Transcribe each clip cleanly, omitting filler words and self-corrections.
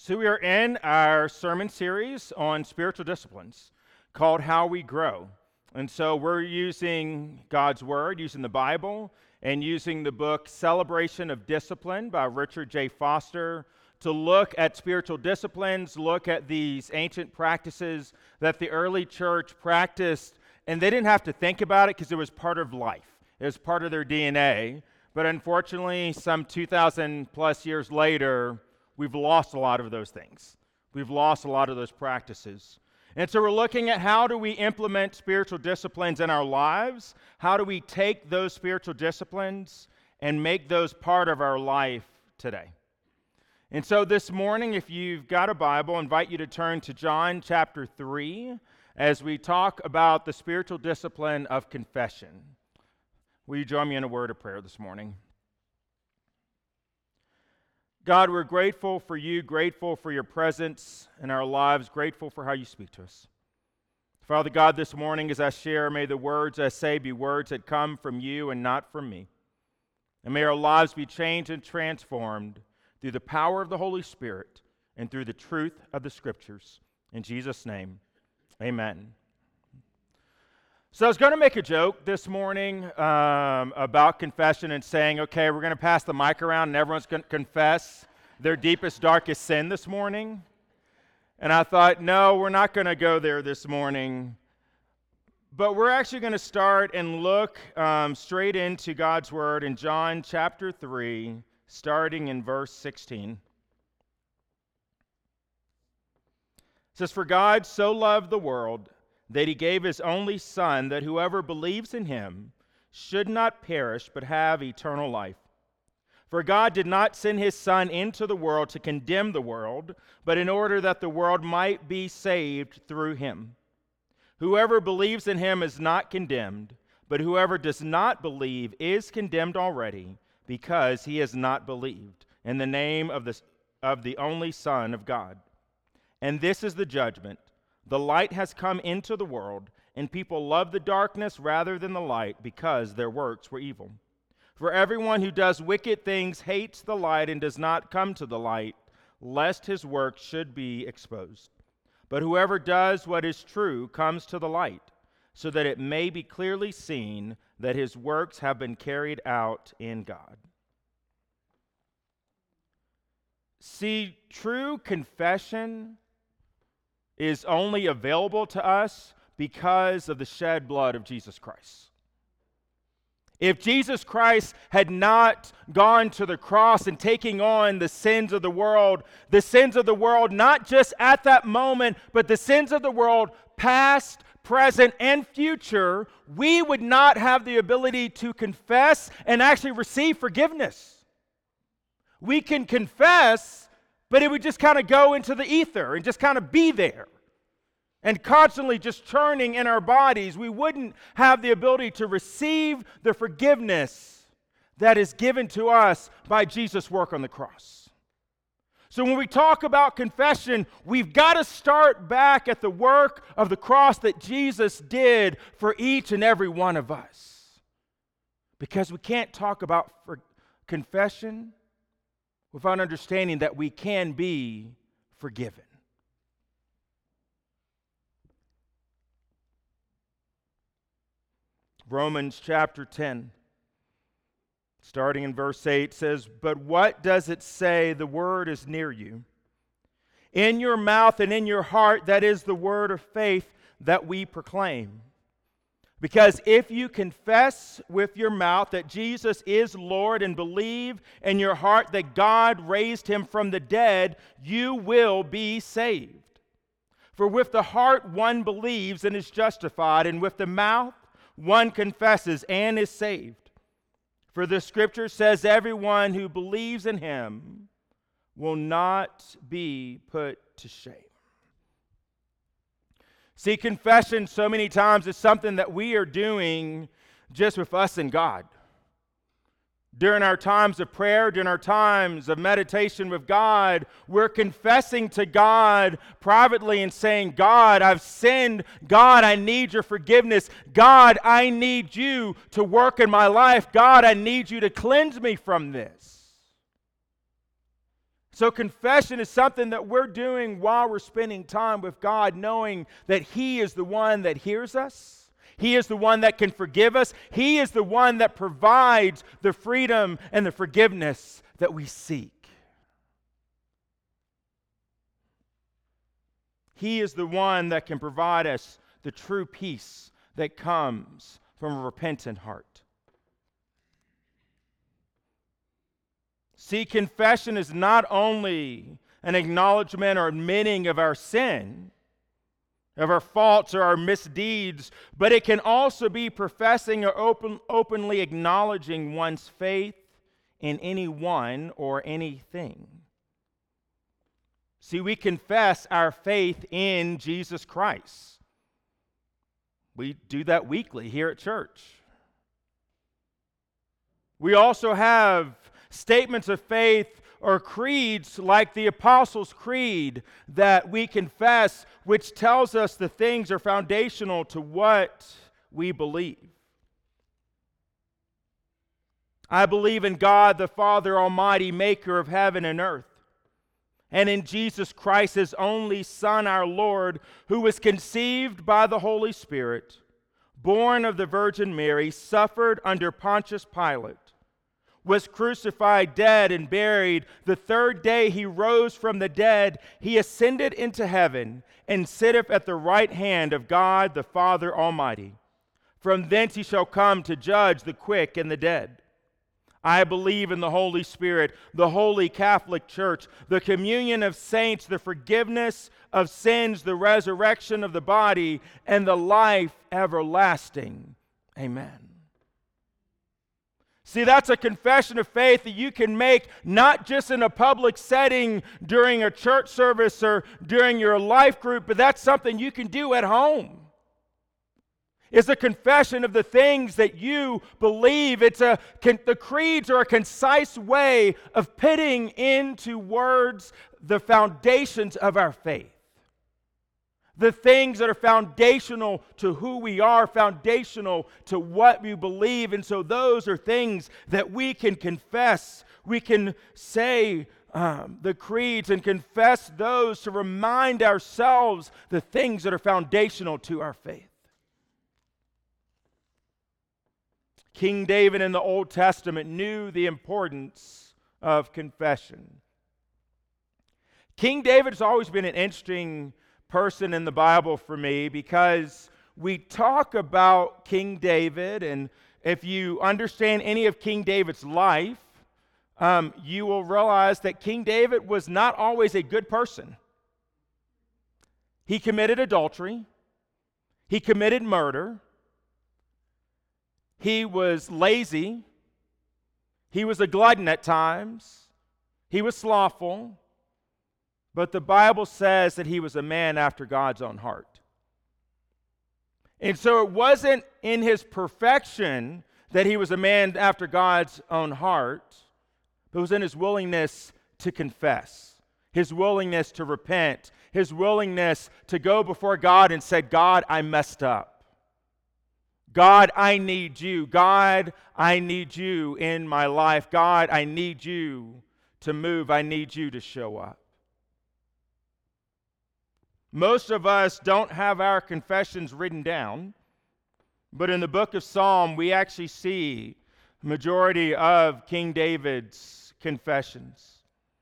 So we are in our sermon series on spiritual disciplines called How We Grow. And so we're using God's Word, using the Bible, and using the book Celebration of Discipline by Richard J. Foster to look at spiritual disciplines, look at these ancient practices that the early church practiced, and they didn't have to think about it because it was part of life. It was part of their DNA. But unfortunately, some 2,000 plus years later, we've lost a lot of those things. We've lost a lot of those practices. And so we're looking at how do we implement spiritual disciplines in our lives? How do we take those spiritual disciplines and make those part of our life today? And so this morning, if you've got a Bible, I invite you to turn to John chapter 3 as we talk about the spiritual discipline of confession. Will you join me in a word of prayer this morning? God, we're grateful for you, grateful for your presence in our lives, grateful for how you speak to us. Father God, this morning as I share, may the words I say be words that come from you and not from me. And may our lives be changed and transformed through the power of the Holy Spirit and through the truth of the Scriptures. In Jesus' name, amen. So I was going to make a joke this morning about confession and saying, okay, we're going to pass the mic around and everyone's going to confess their deepest, darkest sin this morning. And I thought, no, we're not going to go there this morning. But we're actually going to start and look straight into God's Word in John chapter 3, starting in verse 16. It says, "For God so loved the world that he gave his only Son, that whoever believes in him should not perish but have eternal life. For God did not send his Son into the world to condemn the world, but in order that the world might be saved through him. Whoever believes in him is not condemned, but whoever does not believe is condemned already, because he has not believed in the name of the only Son of God. And this is the judgment. The light has come into the world, and people love the darkness rather than the light because their works were evil. For everyone who does wicked things hates the light and does not come to the light, lest his works should be exposed. But whoever does what is true comes to the light, so that it may be clearly seen that his works have been carried out in God." See, true confession is only available to us because of the shed blood of Jesus Christ. If Jesus Christ had not gone to the cross and taking on the sins of the world not just at that moment, but the sins of the world past, present, and future, we would not have the ability to confess and actually receive forgiveness. We can confess, but it would just kind of go into the ether and just kind of be there. And constantly just churning in our bodies, we wouldn't have the ability to receive the forgiveness that is given to us by Jesus' work on the cross. So when we talk about confession, we've got to start back at the work of the cross that Jesus did for each and every one of us. Because we can't talk about confession without understanding that we can be forgiven. Romans chapter 10, starting in verse 8, says, "But what does it say? The word is near you, in your mouth and in your heart, that is the word of faith that we proclaim. Because if you confess with your mouth that Jesus is Lord and believe in your heart that God raised him from the dead, you will be saved. For with the heart one believes and is justified, and with the mouth one confesses and is saved. For the Scripture says everyone who believes in him will not be put to shame." See, confession so many times is something that we are doing just with us and God. During our times of prayer, during our times of meditation with God, we're confessing to God privately and saying, "God, I've sinned. God, I need your forgiveness. God, I need you to work in my life. God, I need you to cleanse me from this." So confession is something that we're doing while we're spending time with God, knowing that He is the one that hears us. He is the one that can forgive us. He is the one that provides the freedom and the forgiveness that we seek. He is the one that can provide us the true peace that comes from a repentant heart. See, confession is not only an acknowledgement or admitting of our sin, of our faults or our misdeeds, but it can also be professing or openly acknowledging one's faith in anyone or anything. See, we confess our faith in Jesus Christ. We do that weekly here at church. We also have statements of faith or creeds like the Apostles' Creed that we confess, which tells us the things are foundational to what we believe. I believe in God, the Father Almighty, maker of heaven and earth, and in Jesus Christ, His only Son, our Lord, who was conceived by the Holy Spirit, born of the Virgin Mary, suffered under Pontius Pilate, was crucified, dead, and buried. The third day He rose from the dead. He ascended into heaven and sitteth at the right hand of God the Father Almighty. From thence He shall come to judge the quick and the dead. I believe in the Holy Spirit, the holy Catholic Church, the communion of saints, the forgiveness of sins, the resurrection of the body, and the life everlasting. Amen. See, that's a confession of faith that you can make not just in a public setting during a church service or during your life group, but that's something you can do at home. It's a confession of the things that you believe. The creeds are a concise way of putting into words the foundations of our faith. The things that are foundational to who we are, foundational to what we believe. And so those are things that we can confess. We can say the creeds and confess those to remind ourselves the things that are foundational to our faith. King David in the Old Testament knew the importance of confession. King David's always been an interesting person in the Bible for me because we talk about King David, and if you understand any of King David's life, you will realize that King David was not always a good person. He committed adultery. He committed murder. He was lazy. He was a glutton at times. He was slothful. But the Bible says that he was a man after God's own heart. And so it wasn't in his perfection that he was a man after God's own heart, but it was in his willingness to confess, his willingness to repent, his willingness to go before God and say, God, I messed up. God, I need you. God, I need you in my life. God, I need you to move. I need you to show up. Most of us don't have our confessions written down, but in the book of Psalm, we actually see the majority of King David's confessions.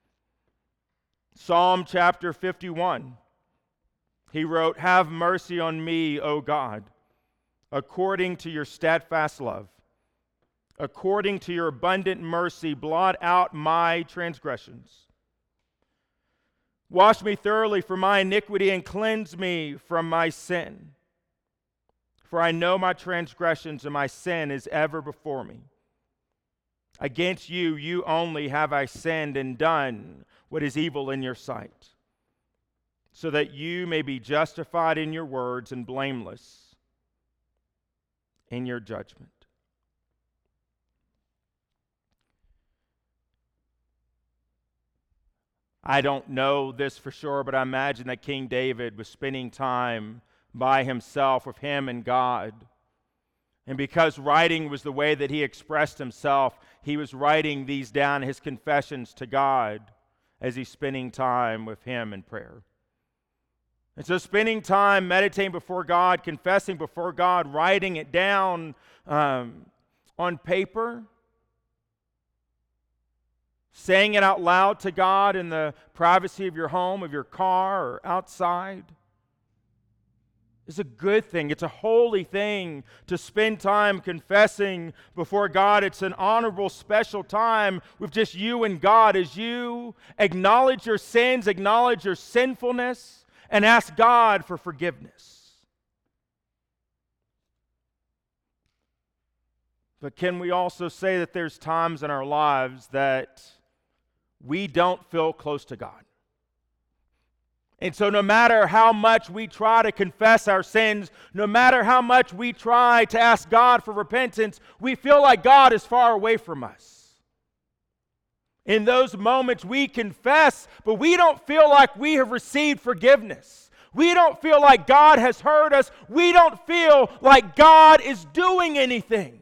Psalm chapter 51, he wrote, "Have mercy on me, O God, according to your steadfast love. According to your abundant mercy, blot out my transgressions. Wash me thoroughly from my iniquity and cleanse me from my sin. For I know my transgressions and my sin is ever before me. Against you, you only have I sinned and done what is evil in your sight, so that you may be justified in your words and blameless in your judgment." I don't know this for sure, but I imagine that King David was spending time by himself with him and God. And because writing was the way that he expressed himself, he was writing these down, his confessions to God, as he's spending time with Him in prayer. And so spending time meditating before God, confessing before God, writing it down on paper, saying it out loud to God in the privacy of your home, of your car, or outside, is a good thing. It's a holy thing to spend time confessing before God. It's an honorable, special time with just you and God as you acknowledge your sins, acknowledge your sinfulness, and ask God for forgiveness. But can we also say that there's times in our lives that we don't feel close to God? And so no matter how much we try to confess our sins, no matter how much we try to ask God for repentance, we feel like God is far away from us. In those moments we confess, but we don't feel like we have received forgiveness. We don't feel like God has heard us. We don't feel like God is doing anything.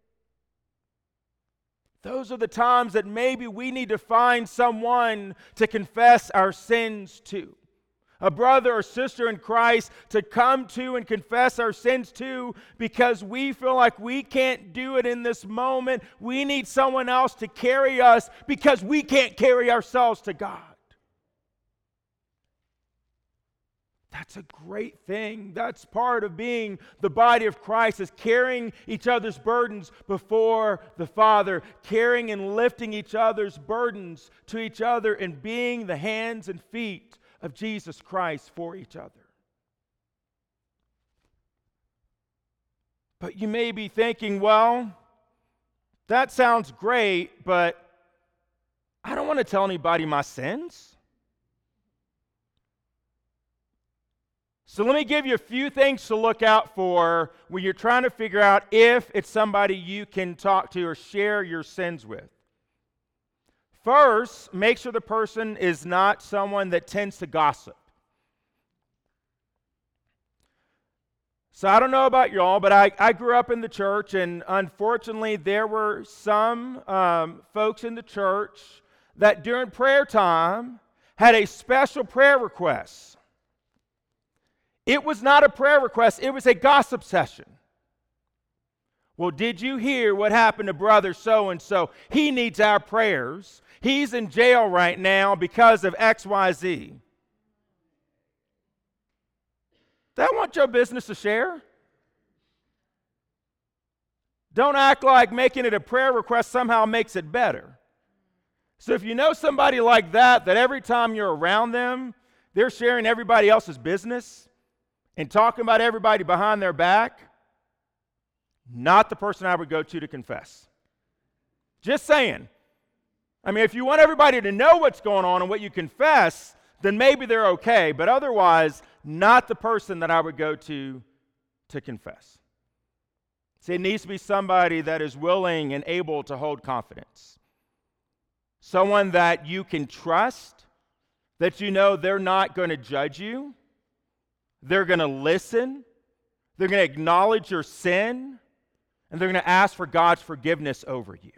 Those are the times that maybe we need to find someone to confess our sins to. A brother or sister in Christ to come to and confess our sins to, because we feel like we can't do it in this moment. We need someone else to carry us because we can't carry ourselves to God. That's a great thing. That's part of being the body of Christ, is carrying each other's burdens before the Father, carrying and lifting each other's burdens to each other, and being the hands and feet of Jesus Christ for each other. But you may be thinking, well, that sounds great, but I don't want to tell anybody my sins. So let me give you a few things to look out for when you're trying to figure out if it's somebody you can talk to or share your sins with. First, make sure the person is not someone that tends to gossip. So I don't know about y'all, but I grew up in the church, and unfortunately there were some folks in the church that during prayer time had a special prayer request. It was not a prayer request, it was a gossip session. Well, did you hear what happened to brother so-and-so? He needs our prayers. He's in jail right now because of XYZ. That want your business to share? Don't act like making it a prayer request somehow makes it better. So if you know somebody like that every time you're around them, they're sharing everybody else's business and talking about everybody behind their back, not the person I would go to confess. Just saying. I mean, if you want everybody to know what's going on and what you confess, then maybe they're okay. But otherwise, not the person that I would go to confess. See, it needs to be somebody that is willing and able to hold confidence. Someone that you can trust, that you know they're not going to judge you. They're going to listen. They're going to acknowledge your sin. And they're going to ask for God's forgiveness over you.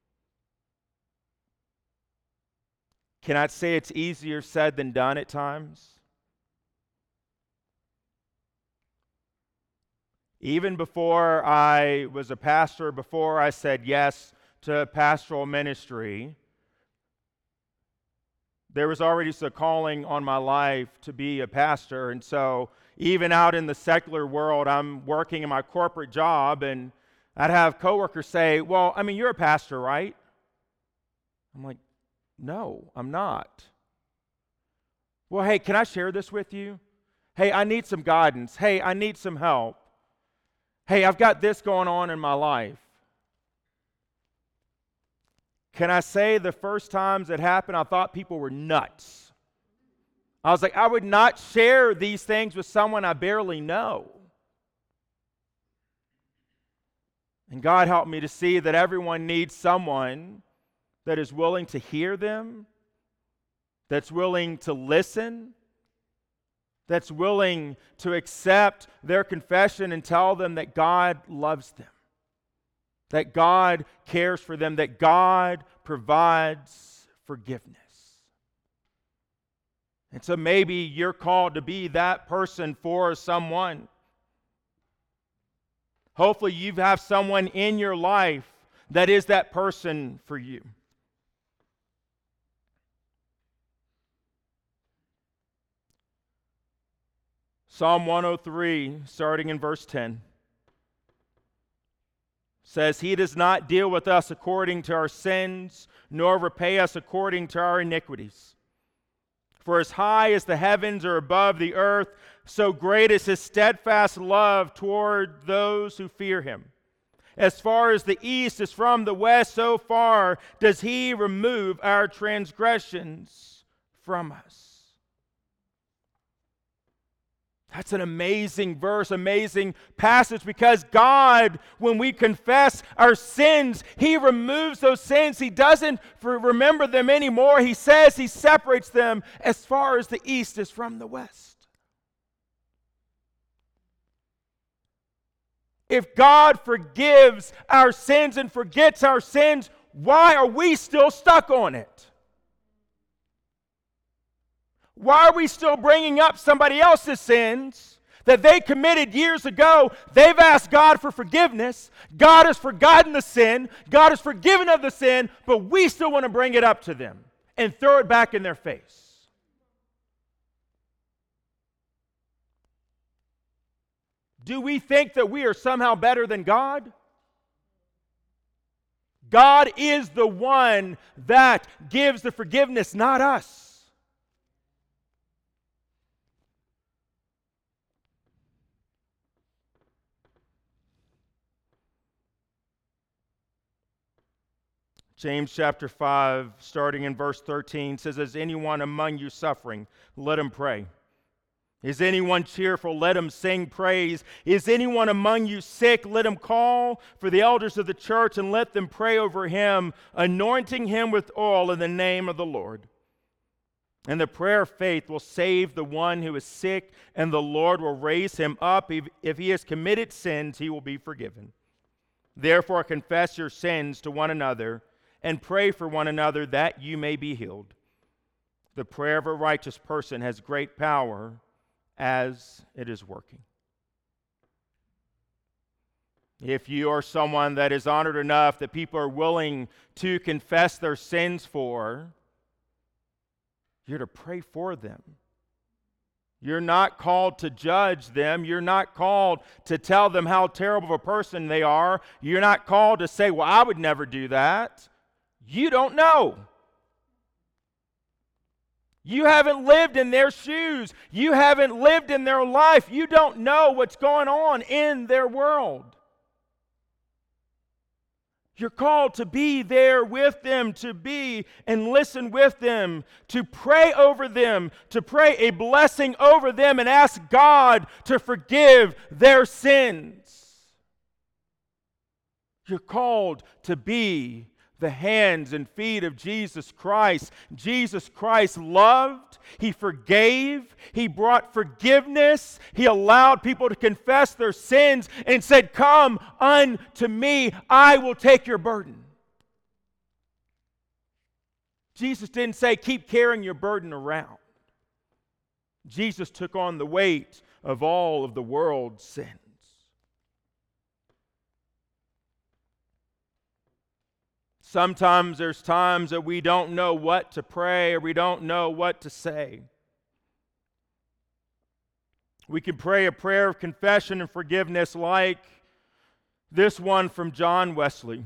Can I say it's easier said than done at times? Even before I was a pastor, before I said yes to pastoral ministry, there was already a calling on my life to be a pastor. And so even out in the secular world, I'm working in my corporate job, and I'd have coworkers say, well, I mean, you're a pastor, right? I'm like, no, I'm not. Well, hey, can I share this with you? Hey, I need some guidance. Hey, I need some help. Hey, I've got this going on in my life. Can I say the first times it happened, I thought people were nuts. I was like, I would not share these things with someone I barely know. And God helped me to see that everyone needs someone that is willing to hear them, that's willing to listen, that's willing to accept their confession and tell them that God loves them, that God cares for them, that God provides forgiveness. And so maybe you're called to be that person for someone. Hopefully you have someone in your life that is that person for you. Psalm 103, starting in verse 10, says, He does not deal with us according to our sins, nor repay us according to our iniquities. For as high as the heavens are above the earth, so great is His steadfast love toward those who fear Him. As far as the east is from the west, so far does He remove our transgressions from us. That's an amazing verse, amazing passage, because God, when we confess our sins, He removes those sins. He doesn't remember them anymore. He says He separates them as far as the east is from the west. If God forgives our sins and forgets our sins, why are we still stuck on it? Why are we still bringing up somebody else's sins that they committed years ago? They've asked God for forgiveness. God has forgotten the sin. God has forgiven of the sin, but we still want to bring it up to them and throw it back in their face. Do we think that we are somehow better than God? God is the one that gives the forgiveness, not us. James chapter 5, starting in verse 13, says, Is anyone among you suffering? Let him pray. Is anyone cheerful? Let him sing praise. Is anyone among you sick? Let him call for the elders of the church and let them pray over him, anointing him with oil in the name of the Lord. And the prayer of faith will save the one who is sick, and the Lord will raise him up. If he has committed sins, he will be forgiven. Therefore, confess your sins to one another and pray for one another that you may be healed. The prayer of a righteous person has great power as it is working. If you are someone that is honored enough that people are willing to confess their sins for, you're to pray for them. You're not called to judge them. You're not called to tell them how terrible of a person they are. You're not called to say, well, I would never do that. You don't know. You haven't lived in their shoes. You haven't lived in their life. You don't know what's going on in their world. You're called to be there with them, to be and listen with them, to pray over them, to pray a blessing over them and ask God to forgive their sins. You're called to be the hands and feet of Jesus Christ. Jesus Christ loved, He forgave, He brought forgiveness, He allowed people to confess their sins and said, come unto me, I will take your burden. Jesus didn't say, keep carrying your burden around. Jesus took on the weight of all of the world's sins. Sometimes there's times that we don't know what to pray or we don't know what to say. We can pray a prayer of confession and forgiveness like this one from John Wesley.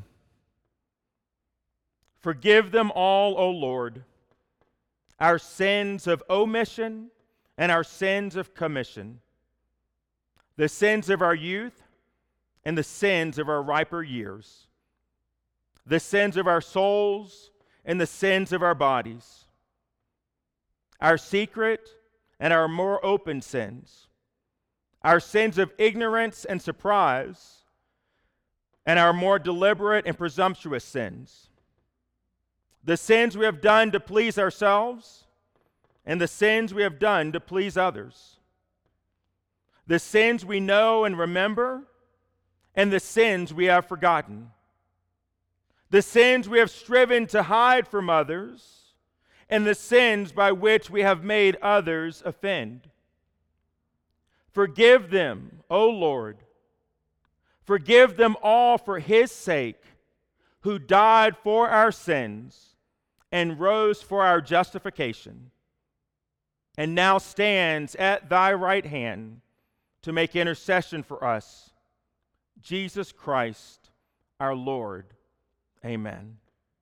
Forgive them all, O Lord, our sins of omission and our sins of commission, the sins of our youth and the sins of our riper years, the sins of our souls and the sins of our bodies, our secret and our more open sins, our sins of ignorance and surprise, and our more deliberate and presumptuous sins, the sins we have done to please ourselves, and the sins we have done to please others, the sins we know and remember, and the sins we have forgotten, the sins we have striven to hide from others, and the sins by which we have made others offend. Forgive them, O Lord. Forgive them all for his sake, who died for our sins and rose for our justification, and now stands at thy right hand to make intercession for us. Jesus Christ, our Lord. Amen.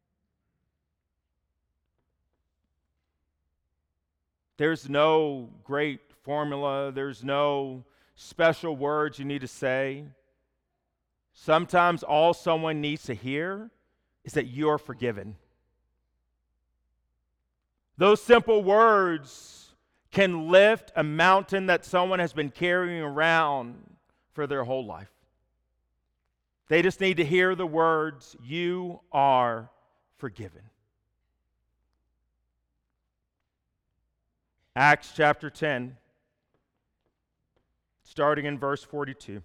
There's no great formula. There's no special words you need to say. Sometimes all someone needs to hear is that you're forgiven. Those simple words can lift a mountain that someone has been carrying around for their whole life. They just need to hear the words, "You are forgiven." Acts chapter 10, starting in verse 42.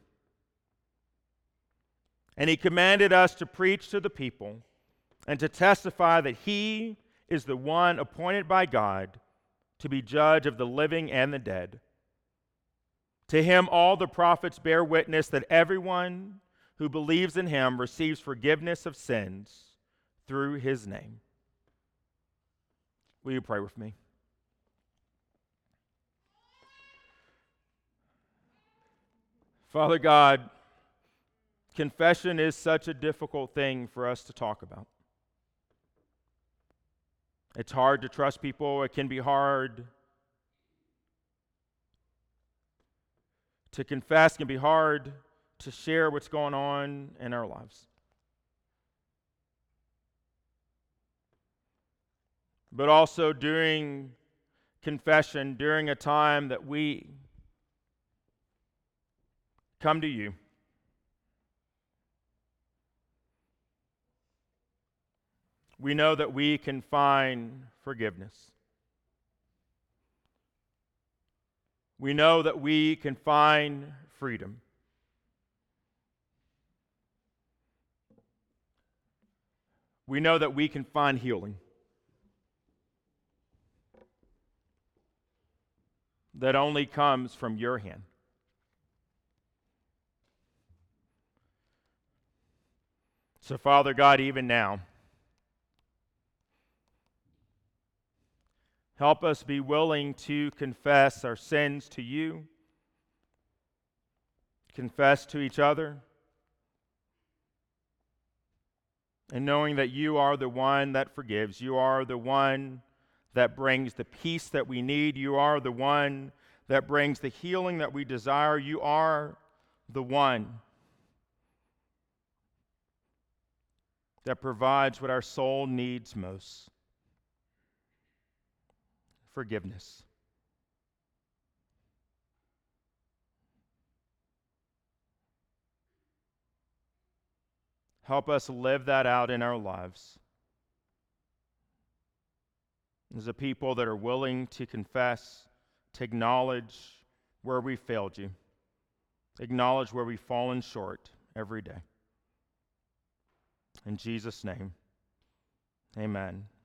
And he commanded us to preach to the people and to testify that he is the one appointed by God to be judge of the living and the dead. To him all the prophets bear witness that everyone who believes in him receives forgiveness of sins through his name. Will you pray with me? Father God, confession is such a difficult thing for us to talk about. It's hard to trust people. It can be hard to confess. It can be hard to share what's going on in our lives. But also during confession, during a time that we come to you, we know that we can find forgiveness. We know that we can find freedom. We know that we can find healing. That only comes from your hand. So, Father God, even now, help us be willing to confess our sins to you, confess to each other, and knowing that you are the one that forgives. You are the one that brings the peace that we need. You are the one that brings the healing that we desire. You are the one that provides what our soul needs most: forgiveness. Help us live that out in our lives as a people that are willing to confess, to acknowledge where we failed you, acknowledge where we've fallen short every day. In Jesus' name, amen.